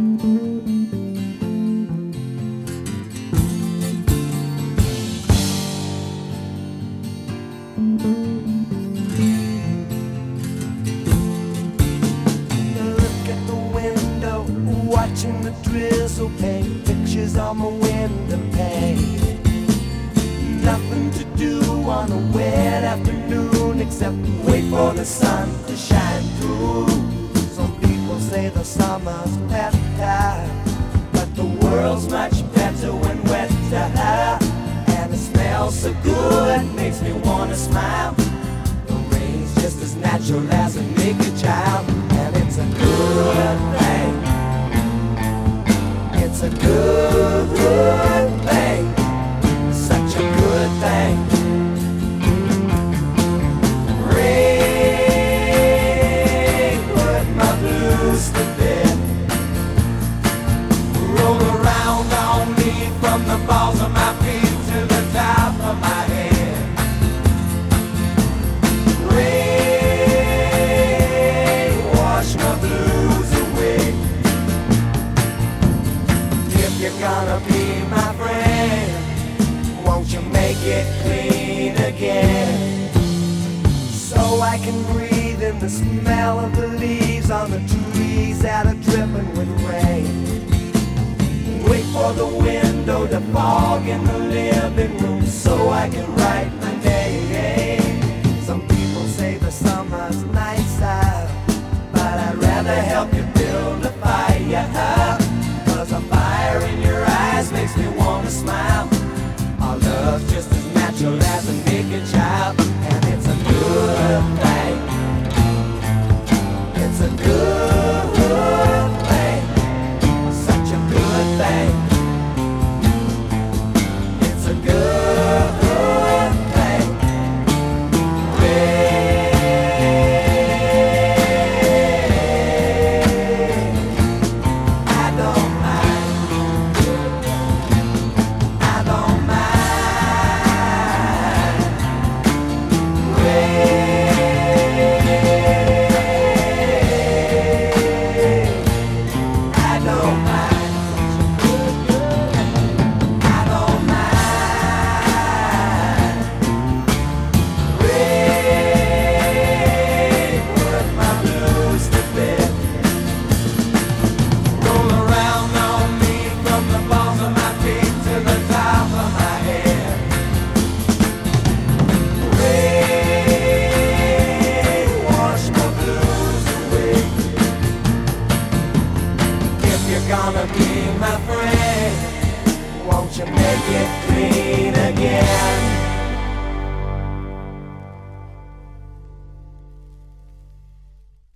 Look at the window, watching the drizzle paint pictures on my window pane. Nothing to do on a wet afternoon except wait for the sun to shine through. Some people say the summer's better, but the world's much better when wetter. And it smells so good, makes me wanna smile. The rain's just as natural as a naked child, and it's a good thing. It's a good thing. Such a good thing. Rain put my blues to bed. Roll around on me from the balls of my feet to the top of my head. Rain wash my blues away. If you're gonna be my friend, won't you make it clean again, so I can breathe in the smell of the leaves on the trees that are dripping with rain. Wait for the window to fog in the living room so I can write my name. Some people say the summer's nicer, but I'd rather help you build a fire, 'cause a fire in your eyes makes me wanna smile. Our love's just as natural as a naked child, and it's a good thing. It's a good thing. Such a good thing. It's a good thing. Rain. I don't mind. I don't mind. I don't mind. I don't mind. Rain put my blues to bed. Roll around on me from the balls of my feet to the top of my head. Rain wash my blues away. If you're gonna be my friend, won't you make it clean again?